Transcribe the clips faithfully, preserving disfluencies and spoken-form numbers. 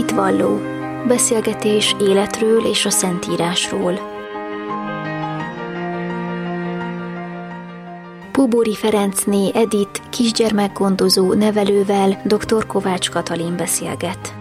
Hitvalló. Beszélgetés életről és a Szentírásról. Póbori Ferencné Edith kisgyermekgondozó nevelővel dr. Kovács Katalin beszélget.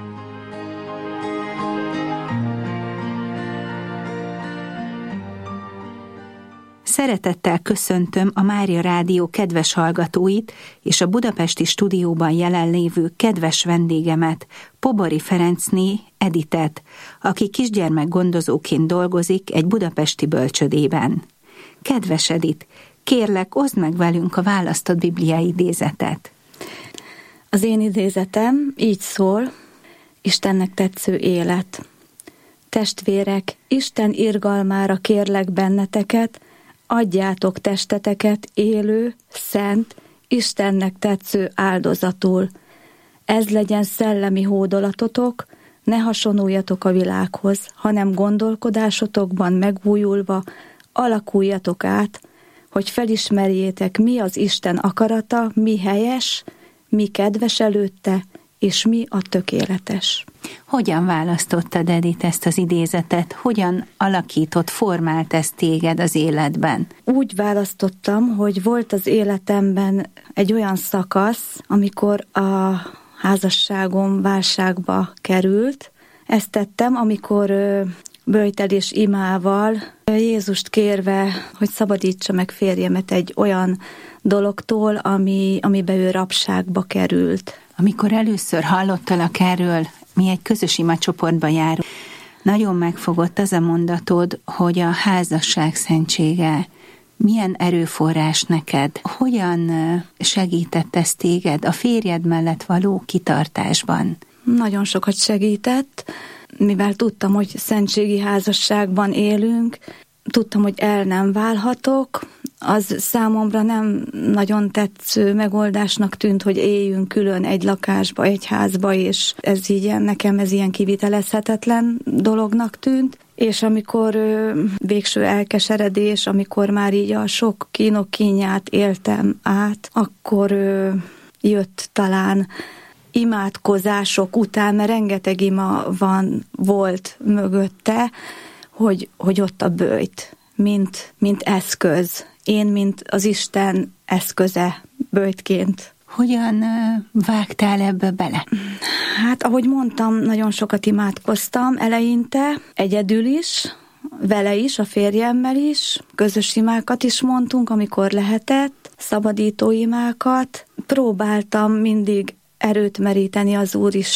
Szeretettel köszöntöm a Mária Rádió kedves hallgatóit és a budapesti stúdióban jelenlévő kedves vendégemet, Póbori Ferencné Edithet, aki kisgyermekgondozóként dolgozik egy budapesti bölcsődében. Kedves Edith, kérlek, oszd meg velünk a választott bibliai idézetet. Az én idézetem így szól: Istennek tetsző élet. Testvérek, Isten irgalmára kérlek benneteket, adjátok testeteket élő, szent, Istennek tetsző áldozatul. Ez legyen szellemi hódolatotok, ne hasonuljatok a világhoz, hanem gondolkodásotokban megújulva alakuljatok át, hogy felismerjétek, mi az Isten akarata, mi helyes, mi kedves előtte, és mi a tökéletes. Hogyan választottad, Edith, ezt az idézetet? Hogyan alakított, formált ez téged az életben? Úgy választottam, hogy volt az életemben egy olyan szakasz, amikor a házasságom válságba került. Ezt tettem, amikor böjtel és imával, Jézust kérve, hogy szabadítsa meg férjemet egy olyan dologtól, ami, amiben ő rabságba került. Amikor először hallottalak erről, mi egy közös imacsoportba járunk, nagyon megfogott az a mondatod, hogy a házasság szentsége milyen erőforrás neked, hogyan segített ez téged a férjed mellett való kitartásban? Nagyon sokat segített, mivel tudtam, hogy szentségi házasságban élünk, tudtam, hogy el nem válhatok, az számomra nem nagyon tetsző megoldásnak tűnt, hogy éljünk külön egy lakásba, egy házba, és ez így nekem ez ilyen kivitelezhetetlen dolognak tűnt. És amikor ö, végső elkeseredés, amikor már így a sok kínok kínját éltem át, akkor ö, jött talán imádkozások után, mert rengeteg ima van, volt mögötte, hogy, hogy ott a böjt, mint, mint eszköz. Én, mint az Isten eszköze böjtként. Hogyan vágtál ebbe bele? Hát, ahogy mondtam, nagyon sokat imádkoztam eleinte, egyedül is, vele is, a férjemmel is, közös imákat is mondtunk, amikor lehetett, szabadító imákat. Próbáltam mindig erőt meríteni az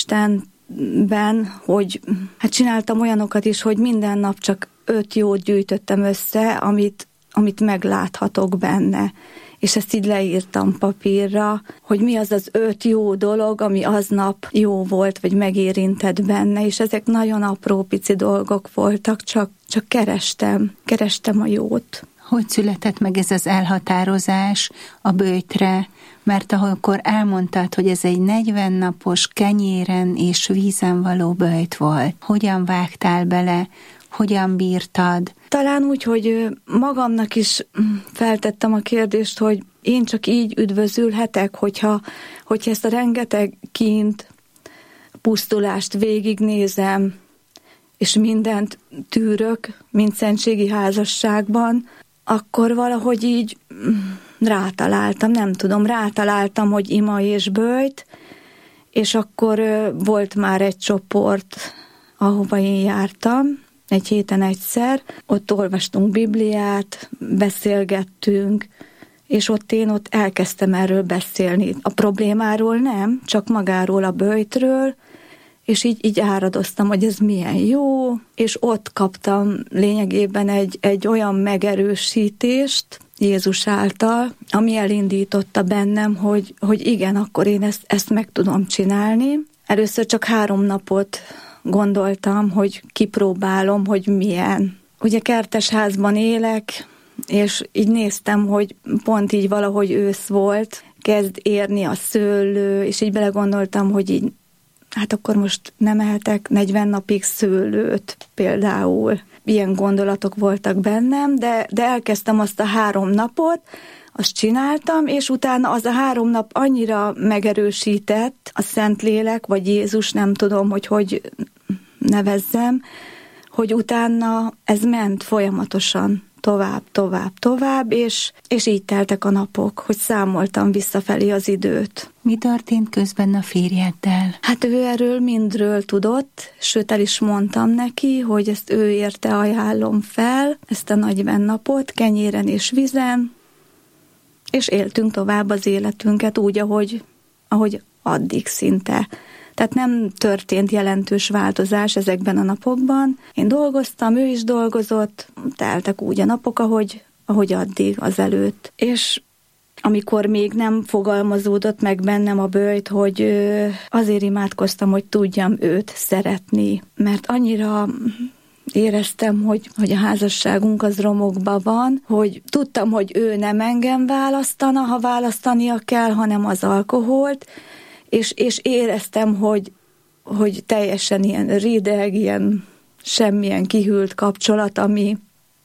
Úristenben, hogy hát csináltam olyanokat is, hogy minden nap csak öt jót gyűjtöttem össze, amit, amit megláthatok benne. És ezt így leírtam papírra, hogy mi az az öt jó dolog, ami aznap jó volt, vagy megérintett benne, és ezek nagyon apró pici dolgok voltak, csak, csak kerestem, kerestem a jót. Hogy született meg ez az elhatározás a böjtre? Mert akkor elmondtad, hogy ez egy negyven napos kenyéren és vízen való böjt volt. Hogyan vágtál bele? Hogyan bírtad? Talán úgy, hogy magamnak is feltettem a kérdést, hogy én csak így üdvözülhetek, hogyha, hogyha ezt a rengeteg kínt, pusztulást végignézem, és mindent tűrök, mint szentségi házasságban, akkor valahogy így rátaláltam, nem tudom, rátaláltam, hogy ima és böjt, és akkor volt már egy csoport, ahova én jártam, egy héten egyszer, ott olvastunk Bibliát, beszélgettünk, és ott én ott elkezdtem erről beszélni. A problémáról nem, csak magáról a böjtről, és így, így áradoztam, hogy ez milyen jó, és ott kaptam lényegében egy, egy olyan megerősítést Jézus által, ami elindította bennem, hogy, hogy igen, akkor én ezt, ezt meg tudom csinálni. Először csak három napot gondoltam, hogy kipróbálom, hogy milyen. Ugye kertesházban élek, és így néztem, hogy pont így valahogy ősz volt, kezd érni a szőlő, és így belegondoltam, hogy így, hát akkor most nem ehetek negyven napig szőlőt például. Ilyen gondolatok voltak bennem, de, de elkezdtem azt a három napot, azt csináltam, és utána az a három nap annyira megerősített, a Szentlélek, vagy Jézus, nem tudom, hogy hogy nevezzem, hogy utána ez ment folyamatosan tovább, tovább, tovább, és, és így teltek a napok, hogy számoltam visszafelé az időt. Mi történt közben a férjeddel? Hát ő erről mindről tudott, sőt el is mondtam neki, hogy ezt ő érte ajánlom fel, ezt a negyven napot, kenyéren és vízen, és éltünk tovább az életünket úgy, ahogy, ahogy addig szinte. Tehát nem történt jelentős változás ezekben a napokban. Én dolgoztam, ő is dolgozott, teltek úgy a napok, ahogy, ahogy addig, azelőtt. És amikor még nem fogalmazódott meg bennem a böjt, hogy azért imádkoztam, hogy tudjam őt szeretni, mert annyira éreztem, hogy, hogy a házasságunk az romokban van, hogy tudtam, hogy ő nem engem választana, ha választania kell, hanem az alkoholt, és, és éreztem, hogy, hogy teljesen ilyen rideg, ilyen semmilyen kihűlt kapcsolat, ami,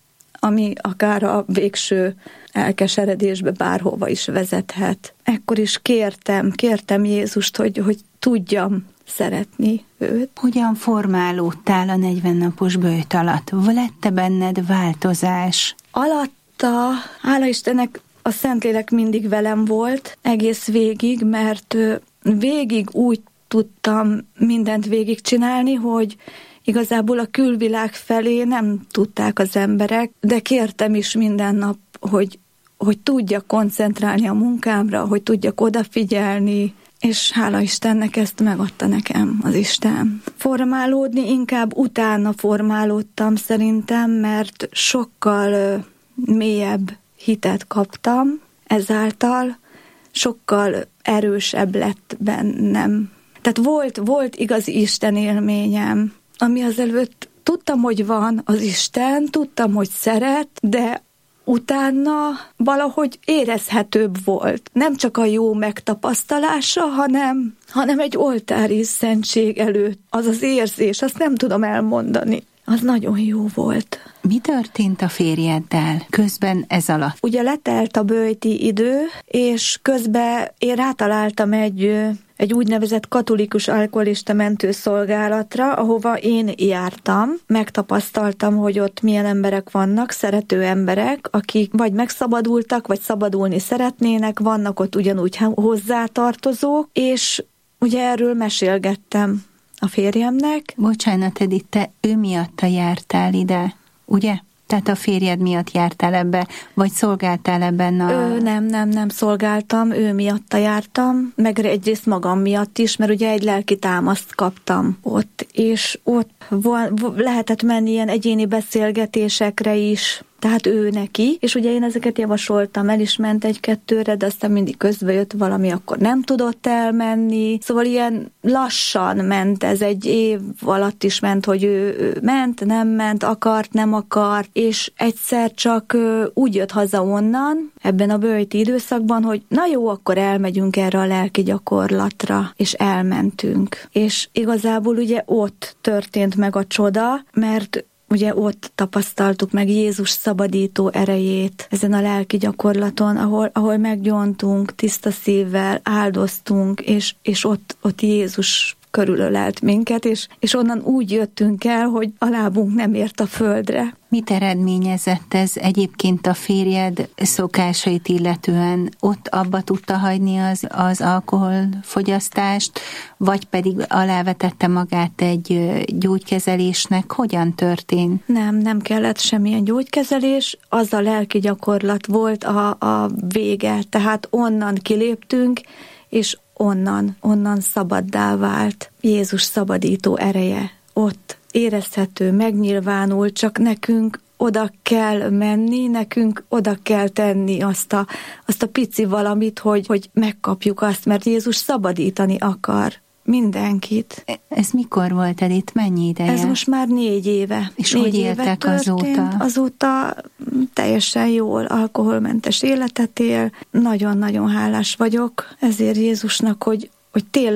ami akár a végső elkeseredésbe bárhova is vezethet. Ekkor is kértem, kértem Jézust, hogy, hogy tudjam szeretni őt. Hogyan formálódtál a negyven napos böjt alatt? Lett-e benned változás? Alatta, hála Istennek, a Szentlélek mindig velem volt, egész végig, mert végig úgy tudtam mindent végigcsinálni, hogy igazából a külvilág felé nem tudták az emberek, de kértem is minden nap, hogy, hogy tudjak koncentrálni a munkámra, hogy tudjak odafigyelni, és hála Istennek ezt megadta nekem az Isten. Formálódni inkább utána formálódtam szerintem, mert sokkal mélyebb hitet kaptam, ezáltal sokkal erősebb lett bennem. Tehát volt, volt igazi Isten élményem, ami azelőtt tudtam, hogy van az Isten, tudtam, hogy szeret, de utána valahogy érezhetőbb volt. Nem csak a jó megtapasztalása, hanem, hanem egy oltári szentség előtt. Az az érzés, azt nem tudom elmondani. Az nagyon jó volt. Mi történt a férjeddel közben ez alatt? Ugye letelt a böjti idő, és közben én rátaláltam egy, egy úgynevezett katolikus alkoholista mentőszolgálatra, ahova én jártam. Megtapasztaltam, hogy ott milyen emberek vannak, szerető emberek, akik vagy megszabadultak, vagy szabadulni szeretnének, vannak ott ugyanúgy hozzátartozók, és ugye erről mesélgettem a férjemnek. Bocsánat, Edith, te ő miatta jártál ide, ugye? Tehát a férjed miatt jártál ebbe, vagy szolgáltál ebben a... Ő, nem, nem, nem szolgáltam, ő miatta jártam, meg egyrészt magam miatt is, mert ugye egy lelki támaszt kaptam ott, és ott lehetett menni ilyen egyéni beszélgetésekre is, tehát ő neki, és ugye én ezeket javasoltam, el is ment egy-kettőre, de aztán mindig közbe jött valami, akkor nem tudott elmenni, szóval ilyen lassan ment, ez egy év alatt is ment, hogy ő, ő ment, nem ment, akart, nem akart, és egyszer csak úgy jött haza onnan, ebben a böjti időszakban, hogy na jó, akkor elmegyünk erre a lelki gyakorlatra, és elmentünk. És igazából ugye ott történt meg a csoda, mert ugye ott tapasztaltuk meg Jézus szabadító erejét ezen a lelki gyakorlaton, ahol, ahol meggyóntunk, tiszta szívvel áldoztunk, és, és ott, ott Jézus körülölelt minket, és, és onnan úgy jöttünk el, hogy a lábunk nem ért a földre. Mit eredményezett ez egyébként a férjed szokásait illetően? Ott abba tudta hagyni az, az alkoholfogyasztást, vagy pedig alávetette magát egy gyógykezelésnek? Hogyan történt? Nem, nem kellett semmilyen gyógykezelés, az a lelki gyakorlat volt a, a vége, tehát onnan kiléptünk, és onnan, onnan szabaddá vált Jézus szabadító ereje. Ott érezhető, megnyilvánul, csak nekünk oda kell menni, nekünk oda kell tenni azt a, azt a pici valamit, hogy, hogy megkapjuk azt, mert Jézus szabadítani akar mindenkit. Ez mikor volt, Edith? Mennyi ideje? Ez most már négy éve. És négy hogy éltek azóta? Azóta teljesen jól, alkoholmentes életet él. Nagyon-nagyon hálás vagyok ezért Jézusnak, hogy, hogy tényleg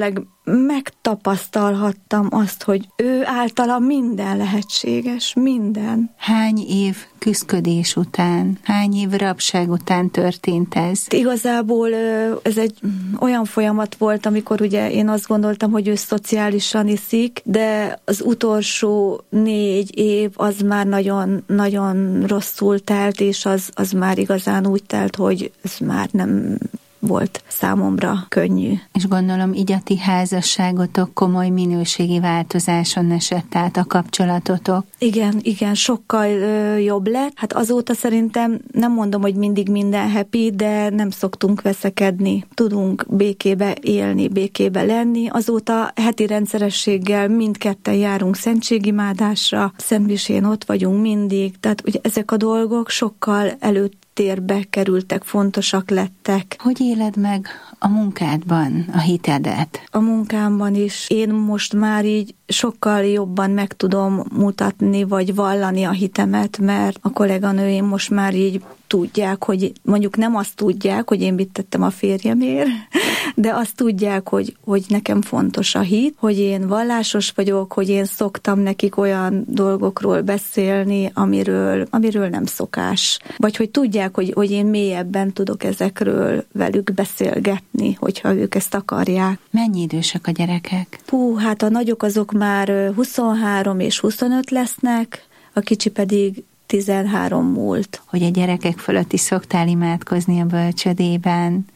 megtapasztalhattam azt, hogy ő általa minden lehetséges, minden. Hány év küszködés után, hány év rabság után történt ez? Igazából ez egy olyan folyamat volt, amikor ugye én azt gondoltam, hogy ő szociálisan iszik, de az utolsó négy év az már nagyon, nagyon rosszul telt, és az, az már igazán úgy telt, hogy ez már nem volt számomra könnyű. És gondolom így a ti házasságotok komoly minőségi változáson esett át a kapcsolatotok. Igen, igen, sokkal ö, jobb lett. Hát azóta szerintem nem mondom, hogy mindig minden happy, de nem szoktunk veszekedni. Tudunk békébe élni, békébe lenni. Azóta heti rendszerességgel mindketten járunk szentségimádásra, szentmisén ott vagyunk mindig. Tehát ugye ezek a dolgok sokkal előtt térbe kerültek, fontosak lettek. Hogy éled meg a munkádban a hitedet? A munkámban is. Én most már így sokkal jobban meg tudom mutatni, vagy vallani a hitemet, mert a kolléganőim most már így tudják, hogy mondjuk nem azt tudják, hogy én mit tettem a férjemért, de azt tudják, hogy, hogy nekem fontos a hit, hogy én vallásos vagyok, hogy én szoktam nekik olyan dolgokról beszélni, amiről, amiről nem szokás. Vagy hogy tudják, hogy, hogy én mélyebben tudok ezekről velük beszélgetni, hogyha ők ezt akarják. Mennyi idősek a gyerekek? Hú, hát a nagyok azok már huszonhárom és huszonöt lesznek, a kicsi pedig tizenhárom múlt. Hogy a gyerekek fölött is szoktál imádkozni a bölcsödében?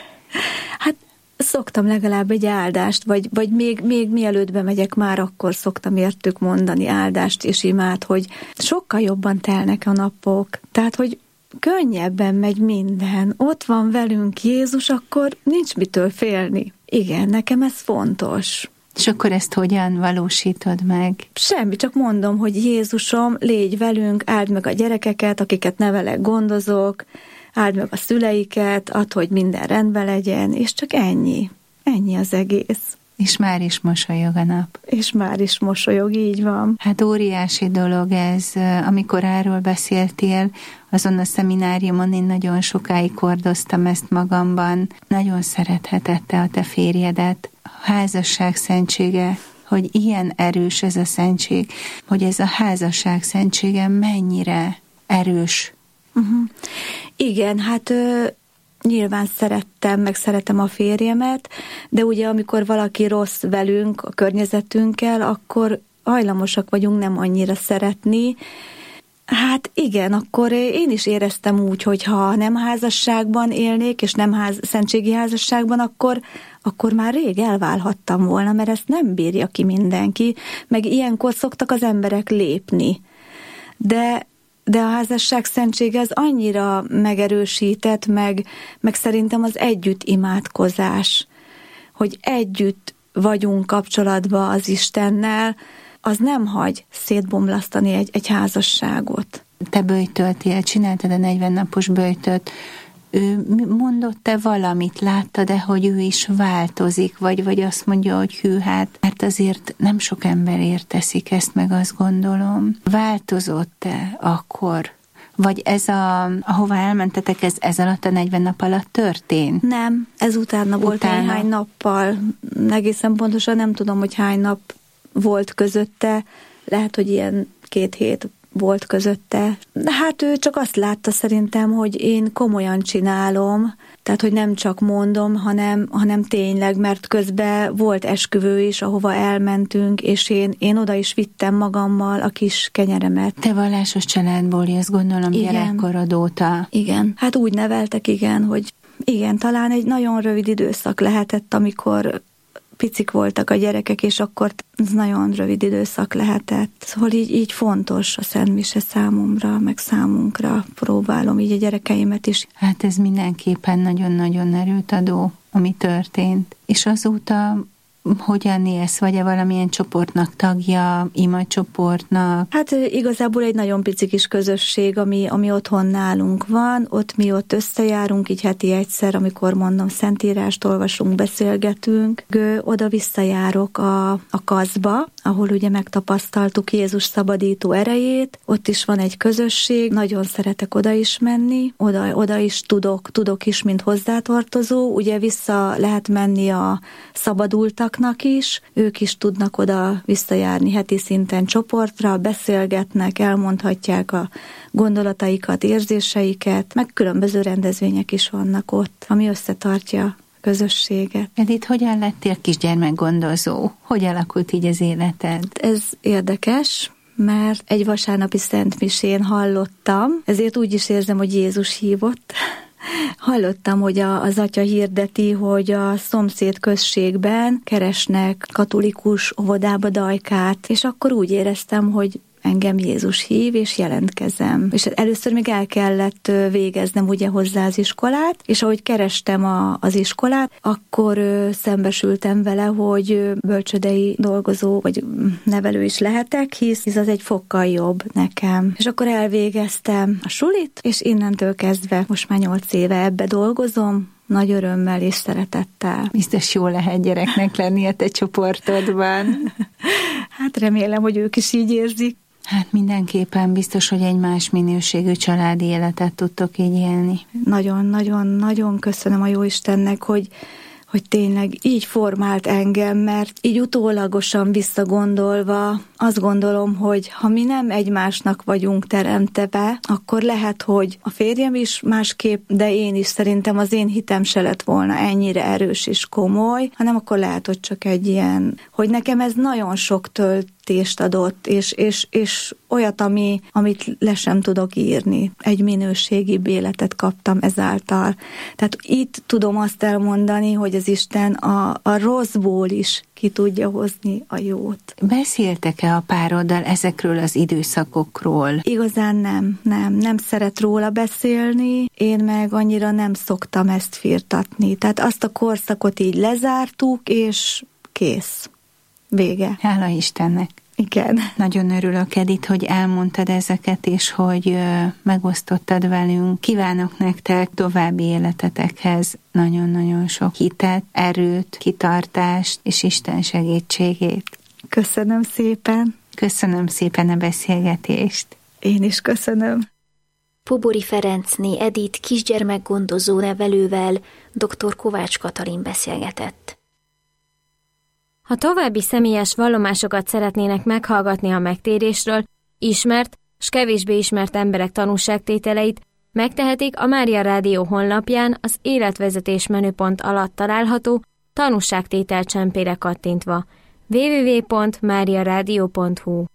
Hát szoktam legalább egy áldást, vagy, vagy még, még mielőtt bemegyek, már akkor szoktam értük mondani áldást és imád, hogy sokkal jobban telnek a napok. Tehát, hogy könnyebben megy minden. Ott van velünk Jézus, akkor nincs mitől félni. Igen, nekem ez fontos. És akkor ezt hogyan valósítod meg? Semmi, csak mondom, hogy Jézusom, légy velünk, áld meg a gyerekeket, akiket nevelek, gondozok, áld meg a szüleiket, add, hogy minden rendben legyen, és csak ennyi. Ennyi az egész. És már is mosolyog a nap. És már is mosolyog, így van. Hát óriási dolog ez, amikor erről beszéltél, azon a szemináriumon én nagyon sokáig hordoztam ezt magamban. Nagyon szerethetette a te férjedet. A házasság szentsége, hogy ilyen erős ez a szentség, hogy ez a házasság szentsége mennyire erős. Uh-huh. Igen, hát... Ö... Nyilván szerettem, meg szeretem a férjemet, de ugye amikor valaki rossz velünk, a környezetünkkel, akkor hajlamosak vagyunk nem annyira szeretni. Hát igen, akkor én is éreztem úgy, hogy ha nem házasságban élnék, és nem ház, szentségi házasságban, akkor, akkor már rég elválhattam volna, mert ezt nem bírja ki mindenki, meg ilyenkor szoktak az emberek lépni. De De a házasság szentsége az annyira megerősített, meg, meg szerintem az együtt imádkozás, hogy együtt vagyunk kapcsolatban az Istennel, az nem hagy szétbomlasztani egy, egy házasságot. Te böjtöltél, csináltad a negyven napos böjtöt, ő mondott-e valamit, láttad-e, hogy ő is változik, vagy, vagy azt mondja, hogy hű, hát, mert azért nem sok emberért teszik ezt, meg azt gondolom. Változott-e akkor? Vagy ez a, ahová elmentetek, ez, ez alatt a negyven nap alatt történt? Nem, ez utána volt utána. Néhány nappal. Egészen pontosan nem tudom, hogy hány nap volt közötte. Lehet, hogy ilyen két hét volt közötte. Hát ő csak azt látta szerintem, hogy én komolyan csinálom, tehát, hogy nem csak mondom, hanem, hanem tényleg, mert közben volt esküvő is, ahova elmentünk, és én, én oda is vittem magammal a kis kenyeremet. Te vallásos családból jössz, gondolom, igen. Gyerekkorod óta. Igen, hát úgy neveltek, igen, hogy igen, talán egy nagyon rövid időszak lehetett, amikor picik voltak a gyerekek, és akkor ez nagyon rövid időszak lehetett. Szóval így, így fontos a szentmise számomra, meg számunkra. Próbálom így a gyerekeimet is. Hát ez mindenképpen nagyon-nagyon erőt adó, ami történt. És azóta hogyan élsz? Vagy-e valamilyen csoportnak tagja, imacsoportnak? Hát igazából egy nagyon pici kis közösség, ami, ami otthon nálunk van. Ott mi ott összejárunk, így heti egyszer, amikor mondom, szentírást olvasunk, beszélgetünk. Oda visszajárok a, a kaszba, ahol ugye megtapasztaltuk Jézus szabadító erejét. Ott is van egy közösség, nagyon szeretek oda is menni. Oda, oda is tudok, tudok is, mint hozzátartozó. Ugye vissza lehet menni a szabadultak fiúknak is, ők is tudnak oda visszajárni heti szinten csoportra, beszélgetnek, elmondhatják a gondolataikat, érzéseiket, meg különböző rendezvények is vannak ott, ami összetartja közösséget. Edith, hogyan lettél kisgyermekgondozó? Hogy alakult így az életed? Ez érdekes, mert egy vasárnapi szentmisén hallottam, ezért úgy is érzem, hogy Jézus hívott. Hallottam, hogy a, az atya hirdeti, hogy a szomszéd községben keresnek katolikus óvodába dajkát, és akkor úgy éreztem, hogy engem Jézus hív, és jelentkezem. És először még el kellett végeznem ugye hozzá az iskolát, és ahogy kerestem a, az iskolát, akkor ö, szembesültem vele, hogy ö, bölcsődei dolgozó, vagy nevelő is lehetek, hisz, hisz az egy fokkal jobb nekem. És akkor elvégeztem a sulit, és innentől kezdve most már nyolc éve ebbe dolgozom, nagy örömmel és szeretettel. Biztos jó lehet gyereknek lenni a te csoportodban. Hát remélem, hogy ők is így érzik. Hát mindenképpen biztos, hogy egy más minőségű családi életet tudtok így élni. Nagyon-nagyon-nagyon köszönöm a Jóistennek, hogy, hogy tényleg így formált engem, mert így utólagosan visszagondolva azt gondolom, hogy ha mi nem egymásnak vagyunk teremtve, akkor lehet, hogy a férjem is másképp, de én is szerintem az én hitem se lett volna ennyire erős és komoly, hanem akkor lehet, hogy csak egy ilyen, hogy nekem ez nagyon sok töltést adott, és, és, és olyat, ami, amit le sem tudok írni. Egy minőségi életet kaptam ezáltal. Tehát itt tudom azt elmondani, hogy az Isten a, a rosszból is ki tudja hozni a jót. Beszéltek-e a pároddal ezekről az időszakokról? Igazán nem, nem, nem szeret róla beszélni, én meg annyira nem szoktam ezt firtatni. Tehát azt a korszakot így lezártuk, és kész. Vége. Hála Istennek. Igen. Nagyon örülök, Edith, hogy elmondtad ezeket, és hogy megosztottad velünk. Kívánok nektek további életetekhez nagyon-nagyon sok hitet, erőt, kitartást és Isten segítségét. Köszönöm szépen. Köszönöm szépen a beszélgetést. Én is köszönöm. Pobori Ferencné Edith kisgyermekgondozó nevelővel dr. Kovács Katalin beszélgetett. Ha további személyes vallomásokat szeretnének meghallgatni a megtérésről, ismert s kevésbé ismert emberek tanúságtételeit, megtehetik a Mária Rádió honlapján az életvezetés menüpont alatt található tanúságtétel csempére kattintva. double-u double-u double-u pont mária rádió pont hu